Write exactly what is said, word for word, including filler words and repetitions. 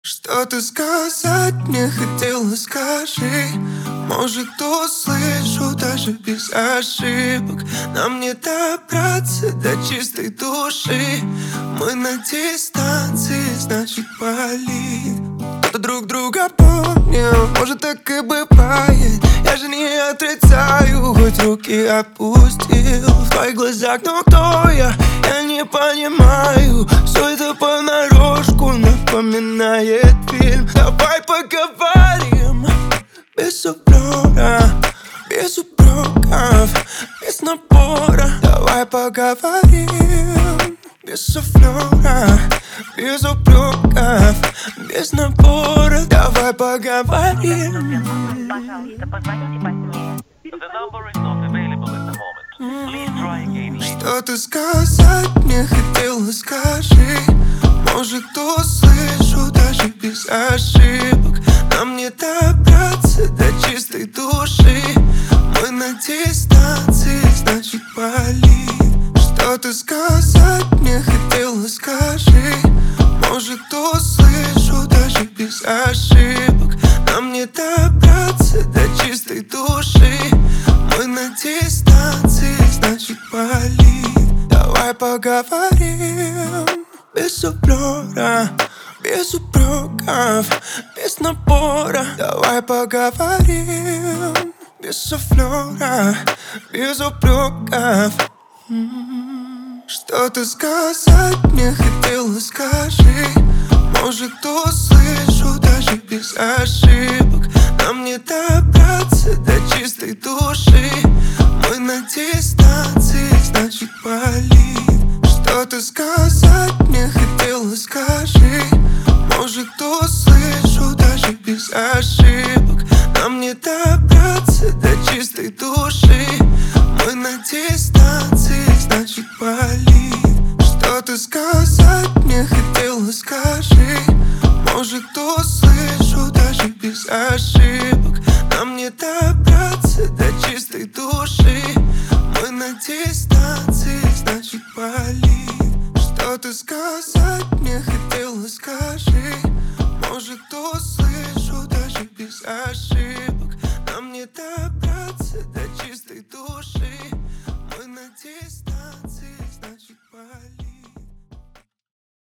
Что ты сказать мне хотела, скажи. Может, услышу даже без ошибок. Нам не добраться до чистой души. Мы на дистанции, значит, болит. Кто-то друг друга помнил, может, так и бывает. Я же не отрицаю, хоть руки опустил. В твоих глазах, но кто я? Я не понимаю. Все это понарошку напоминает фильм. Давай поговорим без упрека, без упреков, без напора. Давай поговорим без суфлера, без упреков, без напора. Давай поговорим. Пожалуйста, позвоните позднее. The number is not available at the moment. Please try again later. Что ты сказать мне хотела, скажи. Может, услышу даже без ошибок. Нам не добраться до чистой души. Мы на дистанции, значит, болит. Что ты сказать мне хотела, скажи. Может, услышу даже без ошибок. Нам не добраться до чистой души. Мы на дистанции, значит, болит. Давай поговорим без упрека, без упреков, без напора. Давай поговорим без суфлера, без упреков. Что ты сказать мне хотела, скажи. Может, услышу даже без ошибок. Нам не добраться до чистой души. Мы на дистанции, значит, болит. Что ты сказать мне хотела, скажи. Может, услышу даже без ошибок. Нам не добраться до чистой души. Мы на дистанции, значит, болит. Что ты сказать мне хотела, скажи. Может, услышу даже без ошибок. Нам не добраться до чистой души. Мы на дистанции, значит, болит. Что ты сказать мне хотела, скажи. Может, услышу даже без ошибок. Нам не добраться